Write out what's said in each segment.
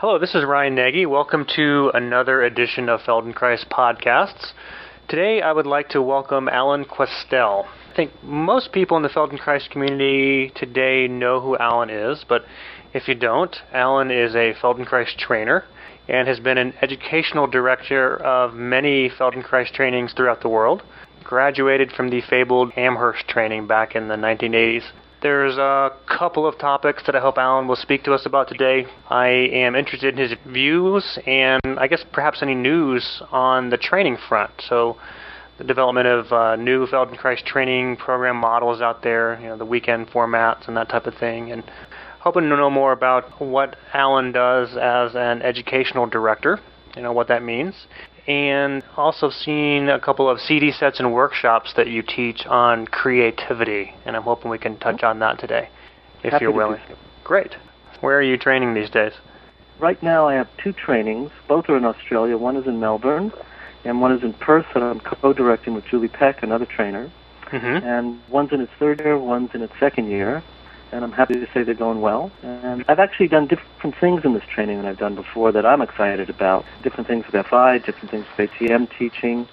Hello, this is Ryan Nagy. Welcome to another edition of Feldenkrais Podcasts. Today I would like to welcome Alan Questel. I think most people in the Feldenkrais community today know who Alan is, but if you don't, Alan is a Feldenkrais trainer and has been an educational director of many Feldenkrais trainings throughout the world. Graduated from the fabled Amherst training back in the 1980s. There's a couple of topics that I hope Alan will speak to us about today. I am interested in his views and I guess perhaps any news on the training front. So the development of new Feldenkrais training program models out there, the weekend formats and that type of thing. And hoping to know more about what Alan does as an educational director, what that means. And also seeing a couple of CD sets and workshops that you teach on creativity, and I'm hoping we can touch on that today, if you're willing. Great. Where are you training these days? Right now I have two trainings. Both are in Australia. One is in Melbourne, and one is in Perth, and I'm co-directing with Julie Peck, another trainer. Mm-hmm. And one's in its third year, one's in its second year. And I'm happy to say they're going well. And I've actually done different things in this training than I've done before that I'm excited about. Different things with FI, different things with ATM teaching.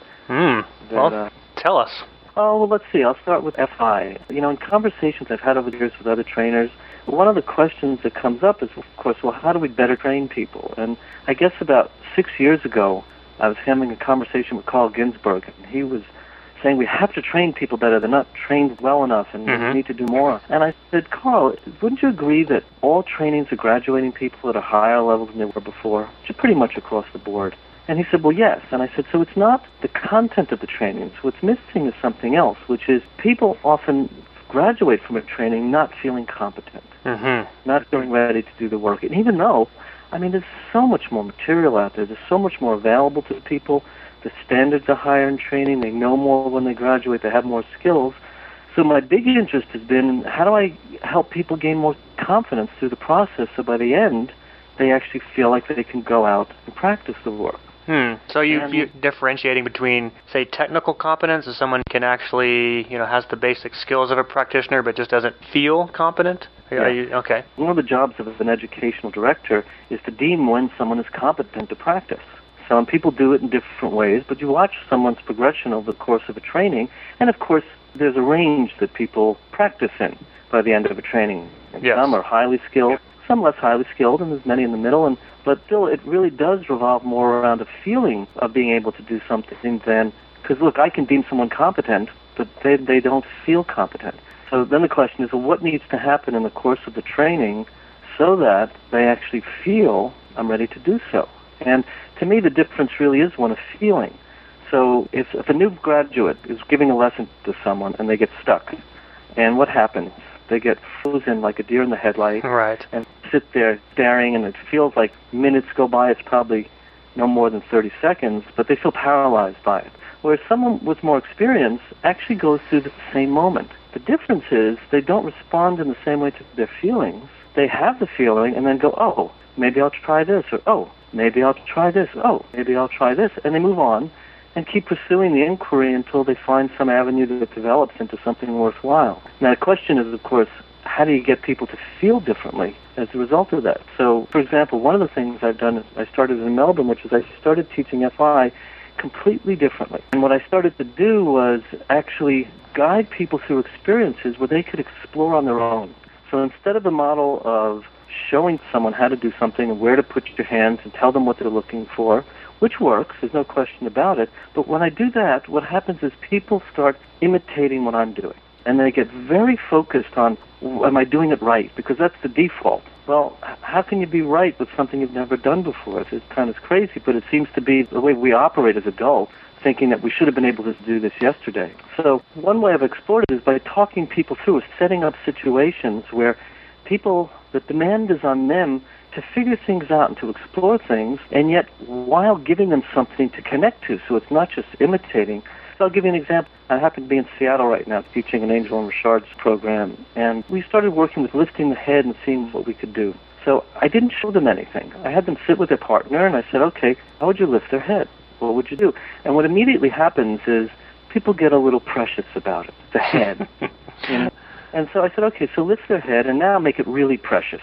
Well, tell us. Well, let's see. I'll start with FI. In conversations I've had over the years with other trainers, one of the questions that comes up is, of course, well, how do we better train people? And I guess about 6 years ago, I was having a conversation with Carl Ginsberg, and he was saying we have to train people better. They're not trained well enough, and we need to do more. And I said, Carl, wouldn't you agree that all trainings are graduating people at a higher level than they were before? Just pretty much across the board. And he said, well, yes. And I said, so it's not the content of the trainings. What's missing is something else, which is people often graduate from a training not feeling competent, not feeling ready to do the work. And even though, there's so much more material out there. There's so much more available to people. The standards are higher in training. They know more when they graduate. They have more skills. So my big interest has been, how do I help people gain more confidence through the process so by the end, they actually feel like they can go out and practice the work. So you're differentiating between, say, technical competence, as someone can actually, has the basic skills of a practitioner but just doesn't feel competent? Okay. One of the jobs of an educational director is to deem when someone is competent to practice. And people do it in different ways, but you watch someone's progression over the course of a training, and of course, there's a range that people practice in by the end of a training. And some are highly skilled, some less highly skilled, and there's many in the middle. But still, it really does revolve more around a feeling of being able to do something than, because look, I can deem someone competent, but they don't feel competent. So then the question is, well, what needs to happen in the course of the training so that they actually feel I'm ready to do so? And to me, the difference really is one of feeling. So if a new graduate is giving a lesson to someone and they get stuck, and what happens? They get frozen like a deer in the headlight, right, and sit there staring, and it feels like minutes go by. It's probably no more than 30 seconds, but they feel paralyzed by it. Whereas someone with more experience actually goes through the same moment. The difference is they don't respond in the same way to their feelings. They have the feeling and then go, oh, maybe I'll try this, or oh, maybe I'll try this. Oh, maybe I'll try this. And they move on and keep pursuing the inquiry until they find some avenue that develops into something worthwhile. Now, the question is, of course, how do you get people to feel differently as a result of that? So, for example, one of the things I've done is I started in Melbourne, which is I started teaching FI completely differently. And what I started to do was actually guide people through experiences where they could explore on their own. So instead of the model of showing someone how to do something and where to put your hands and tell them what they're looking for, which works, there's no question about it. But when I do that, what happens is people start imitating what I'm doing. And they get very focused on, am I doing it right? Because that's the default. Well, how can you be right with something you've never done before? It's kind of crazy, but it seems to be the way we operate as adults, thinking that we should have been able to do this yesterday. So one way I've explored it is by talking people through, setting up situations where people, the demand is on them to figure things out and to explore things, and yet while giving them something to connect to, so it's not just imitating. So I'll give you an example. I happen to be in Seattle right now teaching an Angel and Richard's program, and we started working with lifting the head and seeing what we could do. So I didn't show them anything. I had them sit with their partner, and I said, okay, how would you lift their head? What would you do? And what immediately happens is people get a little precious about it, the head. And so I said, okay, so lift their head and now make it really precious.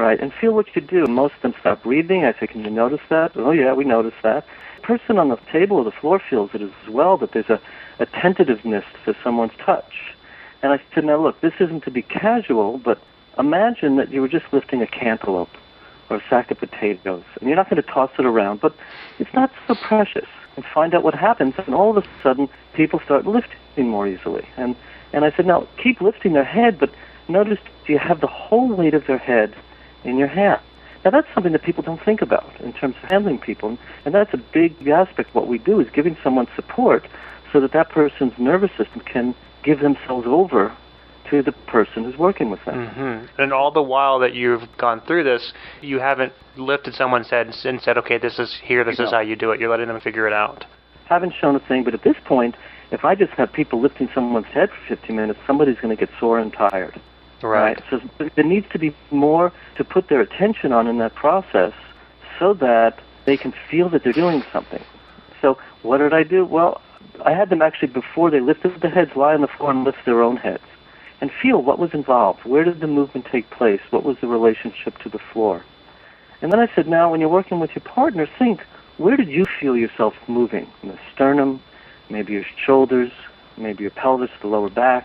right, and feel what you do. Most of them stop breathing. I say, can you notice that? Oh, yeah, we notice that. The person on the table or the floor feels it as well, that there's a tentativeness to someone's touch. And I said, now look, this isn't to be casual, but imagine that you were just lifting a cantaloupe or a sack of potatoes, and you're not going to toss it around, but it's not so precious. And find out what happens, and all of a sudden, people start lifting more easily. And I said, now, keep lifting their head, but notice you have the whole weight of their head in your hand. Now, that's something that people don't think about in terms of handling people, and that's a big aspect of what we do, is giving someone support so that that person's nervous system can give themselves over to the person who's working with them. Mm-hmm. And all the while that you've gone through this, you haven't lifted someone's head and said, okay, this is how you do it. You're letting them figure it out. Haven't shown a thing, but at this point, if I just have people lifting someone's head for 15 minutes, somebody's going to get sore and tired. Right. So there needs to be more to put their attention on in that process so that they can feel that they're doing something. So what did I do? Well, I had them actually, before they lifted the heads, lie on the floor and lift their own heads and feel what was involved. Where did the movement take place? What was the relationship to the floor? And then I said, now, when you're working with your partner, think, where did you feel yourself moving? In the sternum, maybe your shoulders, maybe your pelvis, the lower back.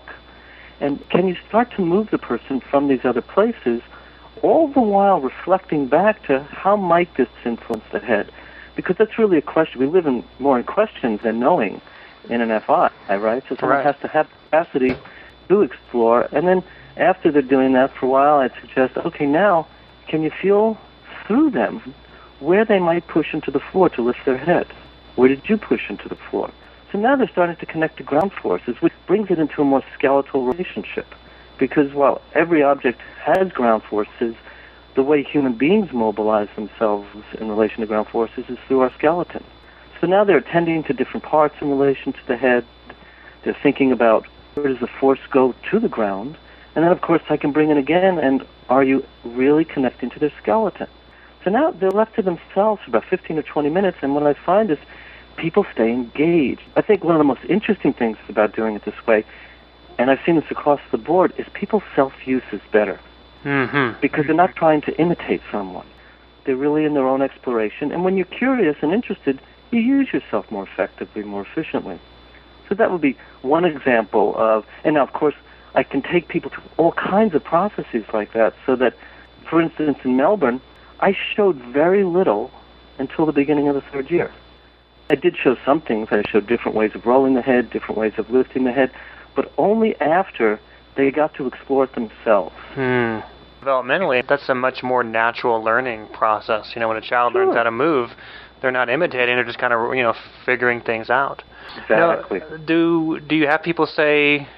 And can you start to move the person from these other places, all the while reflecting back to how might this influence the head? Because that's really a question. We live more in questions than knowing in an FI, right? So someone has to have capacity to explore. And then after they're doing that for a while, I'd suggest, okay, now, can you feel through them where they might push into the floor to lift their head? Where did you push into the floor? So now they're starting to connect to ground forces, which brings it into a more skeletal relationship. Because while every object has ground forces, the way human beings mobilize themselves in relation to ground forces is through our skeleton. So now they're attending to different parts in relation to the head. They're thinking about where does the force go to the ground. And then, of course, I can bring in again, and are you really connecting to their skeleton? So now they're left to themselves for about 15 or 20 minutes, and what I find is people stay engaged. I think one of the most interesting things about doing it this way, and I've seen this across the board, is people's self-use is better. Mm-hmm. Because they're not trying to imitate someone. They're really in their own exploration. And when you're curious and interested, you use yourself more effectively, more efficiently. So that would be one example of, and now, of course, I can take people to all kinds of processes like that, so that, for instance, in Melbourne, I showed very little until the beginning of the third year. I did show some things. I showed different ways of rolling the head, different ways of lifting the head, but only after they got to explore it themselves. Developmentally, that's a much more natural learning process. You know, when a child learns how to move, they're not imitating, they're just kind of, figuring things out. Exactly. Now, do you have people say,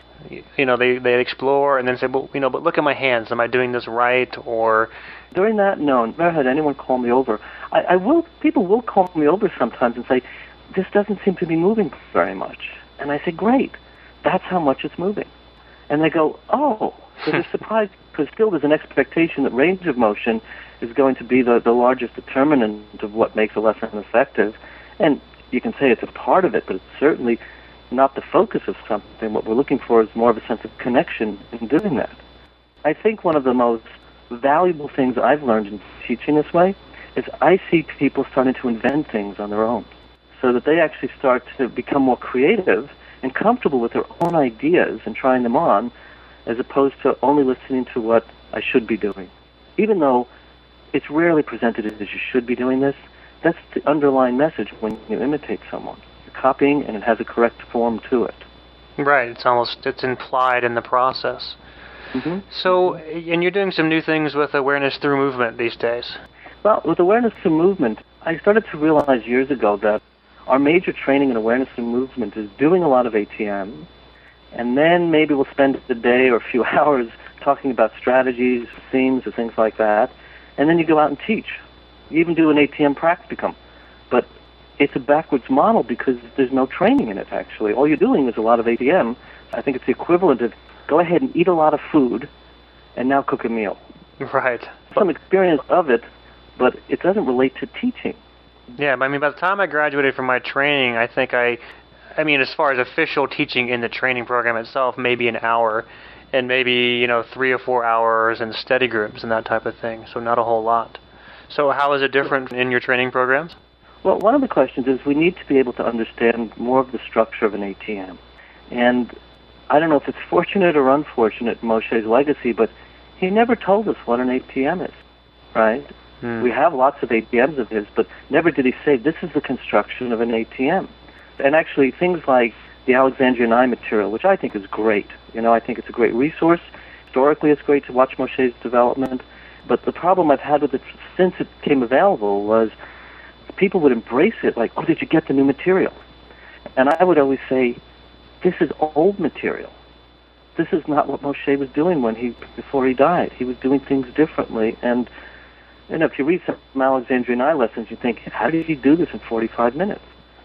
they explore and then say, but look at my hands, am I doing this right? Or during that, no, never had anyone call me over. People will call me over sometimes and say, this doesn't seem to be moving very much. And I say, great, that's how much it's moving. And they go, oh, so they're surprised, because still there's an expectation that range of motion is going to be the largest determinant of what makes a lesson effective. And you can say it's a part of it, but it's certainly not the focus of something. What we're looking for is more of a sense of connection in doing that. I think one of the most valuable things I've learned in teaching this way is I see people starting to invent things on their own, so that they actually start to become more creative and comfortable with their own ideas and trying them on, as opposed to only listening to what I should be doing. Even though it's rarely presented as you should be doing this, that's the underlying message when you imitate someone. You're copying, and it has a correct form to it. Right, it's implied in the process. Mm-hmm. So, and you're doing some new things with awareness through movement these days. Well, with awareness through movement, I started to realize years ago that our major training in awareness through movement is doing a lot of ATM, and then maybe we'll spend a day or a few hours talking about strategies, themes, or things like that, and then you go out and teach. You even do an ATM practicum. But it's a backwards model because there's no training in it, actually. All you're doing is a lot of ATM. I think it's the equivalent of go ahead and eat a lot of food and now cook a meal. Right. Some experience of it, but it doesn't relate to teaching. Yeah, by the time I graduated from my training, I think as far as official teaching in the training program itself, maybe an hour. and maybe 3 or 4 hours in study groups and that type of thing. So not a whole lot. So how is it different in your training programs? Well, one of the questions is we need to be able to understand more of the structure of an ATM. And I don't know if it's fortunate or unfortunate in Moshe's legacy, but he never told us what an ATM is, right? We have lots of ATMs of his, but never did he say, this is the construction of an ATM. And actually, things like the Alexandrian Eye material, which I think is great. I think it's a great resource. Historically, it's great to watch Moshe's development. But the problem I've had with it since it became available was people would embrace it like, oh, did you get the new material? And I would always say, this is old material. This is not what Moshe was doing before he died. He was doing things differently. And if you read some Alexandrian Eye lessons, you think, how did he do this in 45 minutes?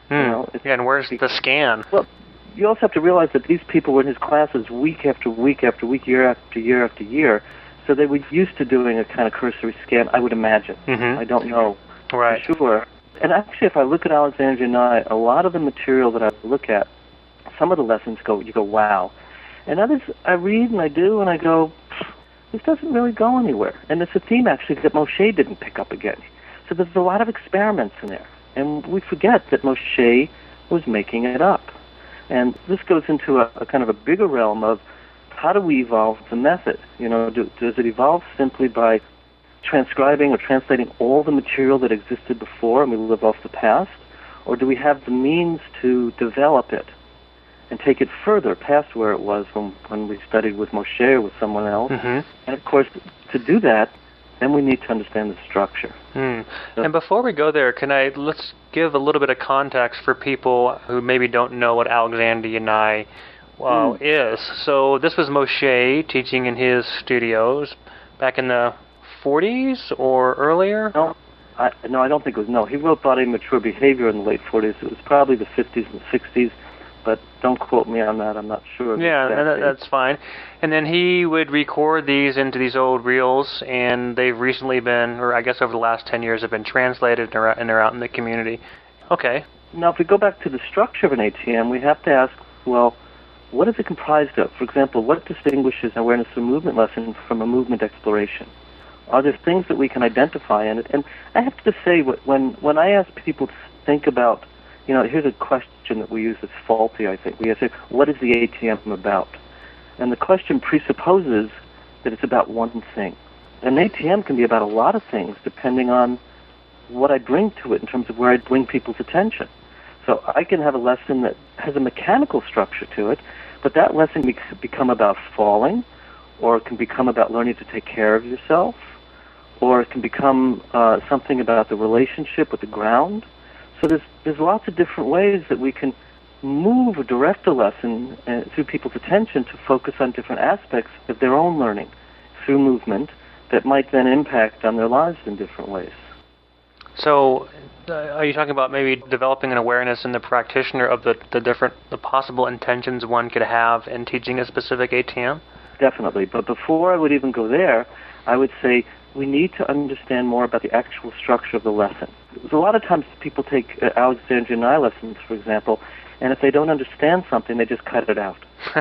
And where's the scan? Well, you also have to realize that these people were in his classes week after week after week, year after year after year. So they were used to doing a kind of cursory scan, I would imagine. I don't know for sure. And actually, if I look at Alexandrian Eye, a lot of the material that I look at, some of the lessons you go, wow. And others, I read and I do, and I go, this doesn't really go anywhere. And it's a theme, actually, that Moshe didn't pick up again. So there's a lot of experiments in there. And we forget that Moshe was making it up. And this goes into a kind of a bigger realm of how do we evolve the method? Does it evolve simply by transcribing or translating all the material that existed before and we live off the past? Or do we have the means to develop it and take it further past where it was when we studied with Moshe or with someone else? And of course, to do that, then we need to understand the structure. And before we go there, let's give a little bit of context for people who maybe don't know what Alexandrian Eye is. So this was Moshe teaching in his studios back in the 40s or earlier? No, I don't think it was. No, he wrote Body Mature Behavior in the late 40s. It was probably the 50s and 60s, but don't quote me on that. I'm not sure. Yeah, that's fine. And then he would record these into these old reels, and they've recently been, or I guess over the last 10 years, have been translated and they're out in the community. Okay. Now, if we go back to the structure of an ATM, we have to ask, well, what is it comprised of? For example, what distinguishes an awareness of movement lesson from a movement exploration? Are there things that we can identify in it? And I have to say, when I ask people to think about, here's a question that we use that's faulty, I think. We say, what is the ATM about? And the question presupposes that it's about one thing. An ATM can be about a lot of things depending on what I bring to it in terms of where I bring people's attention. So I can have a lesson that has a mechanical structure to it, but that lesson can become about falling, or it can become about learning to take care of yourself, or it can become something about the relationship with the ground. So there's lots of different ways that we can move or direct a lesson through people's attention to focus on different aspects of their own learning through movement that might then impact on their lives in different ways. So are you talking about maybe developing an awareness in the practitioner of the possible intentions one could have in teaching a specific ATM? Definitely. But before I would even go there, I would say we need to understand more about the actual structure of the lesson. Because a lot of times people take Alexandrian Eye lessons, for example, and if they don't understand something, they just cut it out.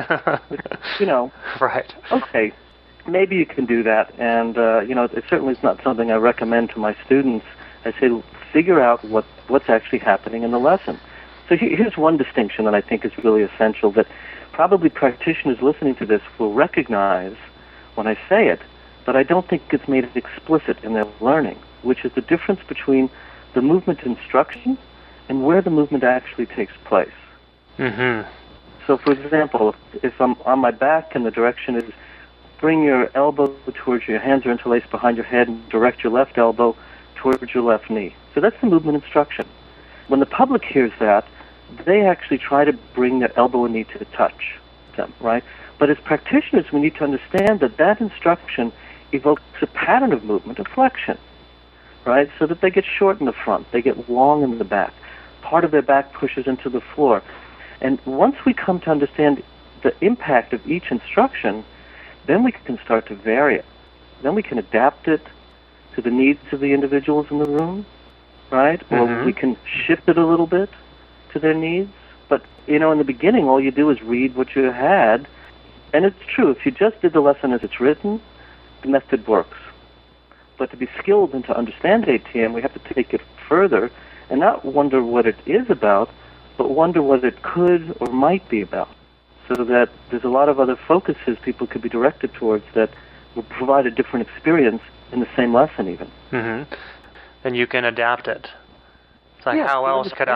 Right. Okay, maybe you can do that, and it certainly is not something I recommend to my students. I say figure out what's actually happening in the lesson. So here's one distinction that I think is really essential that probably practitioners listening to this will recognize when I say it, but I don't think it's made explicit in their learning, which is the difference between the movement instruction and where the movement actually takes place. So, for example, if I'm on my back and the direction is bring your elbow towards your hands are interlaced behind your head and direct your left elbow towards your left knee. So that's the movement instruction. When the public hears that, they actually try to bring their elbow and knee to touch them, right? But as practitioners, we need to understand that instruction evokes a pattern of movement, a flexion, right? So that they get short in the front, they get long in the back. Part of their back pushes into the floor. And once we come to understand the impact of each instruction, then we can start to vary it. Then we can adapt it to the needs of the individuals in the room, right? Or we can shift it a little bit to their needs. But, in the beginning, all you do is read what you had, And it's true, if you just did the lesson as it's written, the method works. But to be skilled and to understand ATM, we have to take it further and not wonder what it is about, but wonder what it could or might be about. So that there's a lot of other focuses people could be directed towards that will provide a different experience in the same lesson even. Mm-hmm. Then you can adapt it. It's like, Yeah, how else could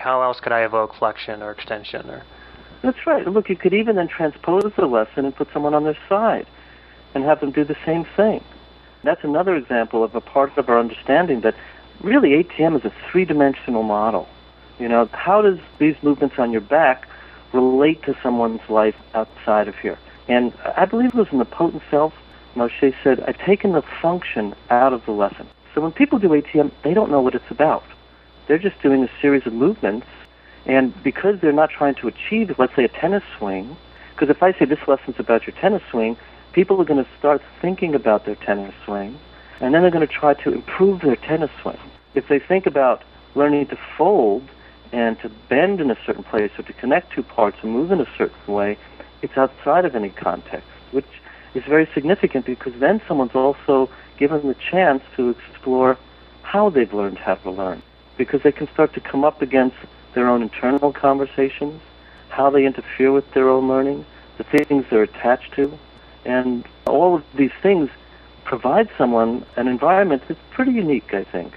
I evoke flexion or extension? Or That's right. Look, you could even then transpose the lesson and put someone on their side and have them do the same thing. That's another example of a part of our understanding that really ATM is a three-dimensional model. You know, how does these movements on your back relate to someone's life outside of here? And I believe it was in the Potent Self, Moshe said, I've taken the function out of the lesson. So when people do ATM, they don't know what it's about. They're just doing a series of movements, and because they're not trying to achieve, let's say, a tennis swing, because if I say this lesson's about your tennis swing, people are going to start thinking about their tennis swing, and then they're going to try to improve their tennis swing. If they think about learning to fold and to bend in a certain place or to connect two parts and move in a certain way, it's outside of any context, which is very significant because then someone's also given the chance to explore how they've learned how to learn, because they can start to come up against their own internal conversations, how they interfere with their own learning, the things they're attached to, and all of these things provide someone an environment that's pretty unique, I think.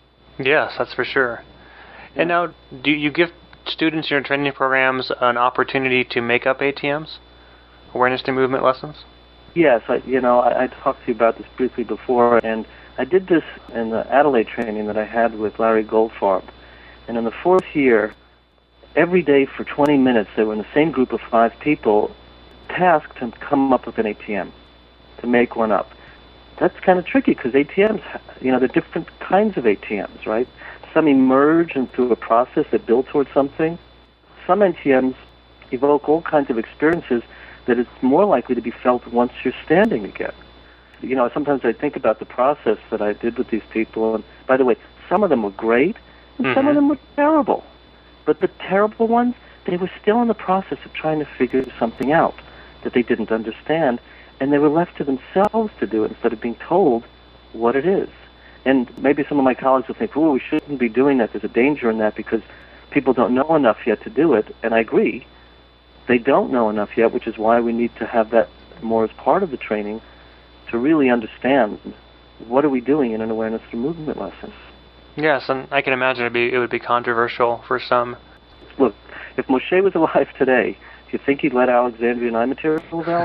Yes, that's for sure. Yeah. And now, do you give students in your training programs an opportunity to make up ATMs, awareness to movement lessons? Yes, I talked to you about this briefly before, and I did this in the Adelaide training that I had with Larry Goldfarb. And in the fourth year, every day for 20 minutes, they were in the same group of 5 people, tasked to come up with an ATM, to make one up. That's kind of tricky because ATMs, there are different kinds of ATMs, right? Some emerge into a process that build towards something. Some ATMs evoke all kinds of experiences that it's more likely to be felt once you're standing again. Sometimes I think about the process that I did with these people, and by the way, some of them were great, and some of them were terrible. But the terrible ones, they were still in the process of trying to figure something out that they didn't understand, and they were left to themselves to do it instead of being told what it is. And maybe some of my colleagues will think, we shouldn't be doing that. There's a danger in that because people don't know enough yet to do it, and I agree. They don't know enough yet, which is why we need to have that more as part of the training to really understand what are we doing in an awareness through movement lesson. Yes, and I can imagine it would be controversial for some. Look, if Moshe was alive today, do you think he'd let Alexandrian eye materials out?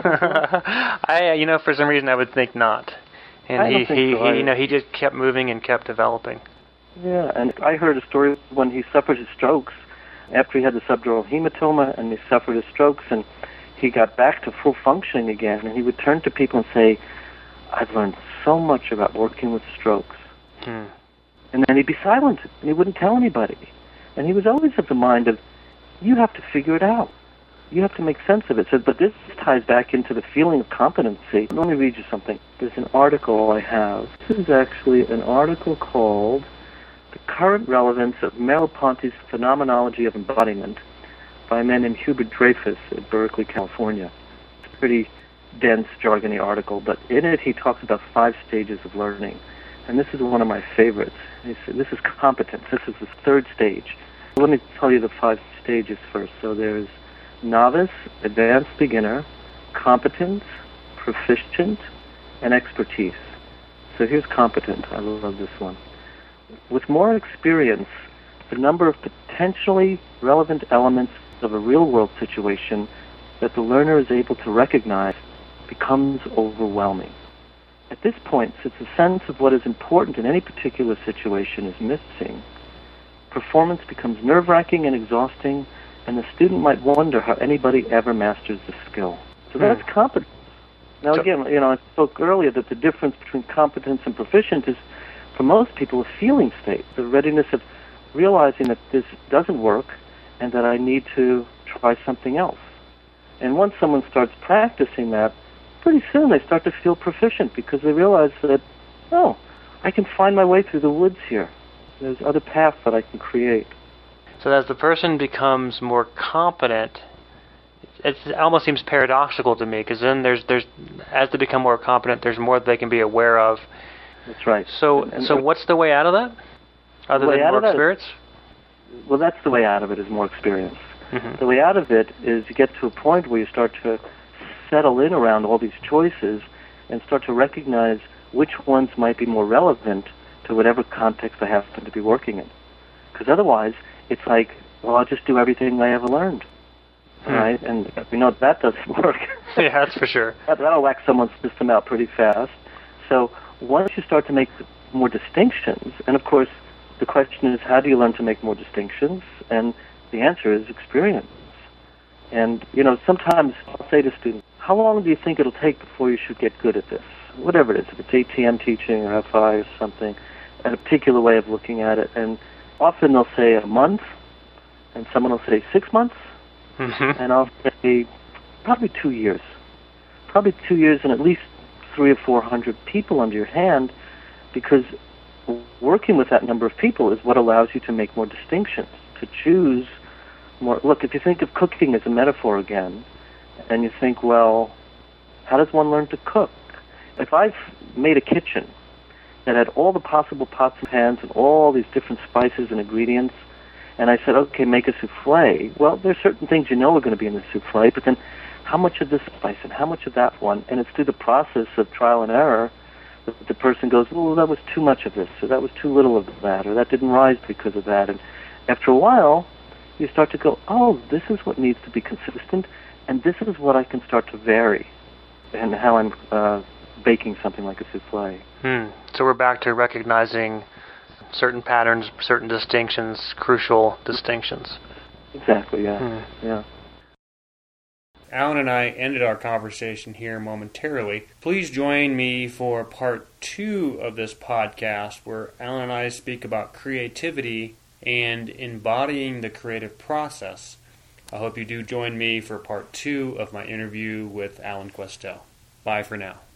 For some reason I would think not. And he just kept moving and kept developing. Yeah, and I heard a story when he suffered his strokes. After he had the subdural hematoma and he suffered his strokes and he got back to full functioning again, and he would turn to people and say, I've learned so much about working with strokes. And then he'd be silent and he wouldn't tell anybody. And he was always of the mind of, you have to figure it out. You have to make sense of it. So, but this ties back into the feeling of competency. Let me read you something. There's an article I have. This is actually an article called The Current Relevance of Merleau-Ponty's Phenomenology of Embodiment by a man named Hubert Dreyfus at Berkeley, California. It's a pretty dense, jargony article, but in it he talks about 5 stages of learning. And this is one of my favorites. This is competence. This is the 3rd stage. Let me tell you the 5 stages first. So there's novice, advanced beginner, competence, proficient, and expertise. So here's competent. I love this one. With more experience, the number of potentially relevant elements of a real-world situation that the learner is able to recognize becomes overwhelming. At this point, since the sense of what is important in any particular situation is missing, performance becomes nerve-wracking and exhausting, and the student might wonder how anybody ever masters the skill. So that's competence. Now again, I spoke earlier that the difference between competence and proficient is, for most people, a feeling state, the readiness of realizing that this doesn't work and that I need to try something else. And once someone starts practicing that, pretty soon they start to feel proficient because they realize that, I can find my way through the woods here. There's other paths that I can create. So as the person becomes more competent, it almost seems paradoxical to me, because then there's as they become more competent, there's more that they can be aware of. That's right. So what's the way out of that? Other than more experience? Well, that's the way out of it, is more experience. Mm-hmm. The way out of it is you get to a point where you start to settle in around all these choices and start to recognize which ones might be more relevant to whatever context I happen to be working in. Because otherwise, it's like, well, I'll just do everything I ever learned. Right? And we know that doesn't work. Yeah, that's for sure. That'll whack someone's system out pretty fast. So once you start to make more distinctions, and of course, the question is, how do you learn to make more distinctions? And the answer is experience. And, sometimes I'll say to students, how long do you think it'll take before you should get good at this? Whatever it is, if it's ATM teaching or FI or something, a particular way of looking at it. And often they'll say a month, and someone will say 6 months, and I'll say probably 2 years. Probably 2 years and at least 300 or 400 people under your hand, because working with that number of people is what allows you to make more distinctions, to choose more. Look, if you think of cooking as a metaphor again, and you think, well, how does one learn to cook? If I've made a kitchen that had all the possible pots and pans and all these different spices and ingredients, and I said, okay, make a souffle, well, there's certain things are going to be in the souffle, but then how much of this spice and how much of that one? And it's through the process of trial and error that the person goes, oh, that was too much of this, or that was too little of that, or that didn't rise because of that. And after a while, you start to go, oh, this is what needs to be consistent, and this is what I can start to vary, and how I'm baking something like a souffle. So we're back to recognizing certain patterns, certain distinctions, crucial distinctions. Exactly, yeah. Yeah. Alan and I ended our conversation here momentarily. Please join me for part 2 of this podcast, where Alan and I speak about creativity and embodying the creative process. I hope you do join me for part 2 of my interview with Alan Questel. Bye for now.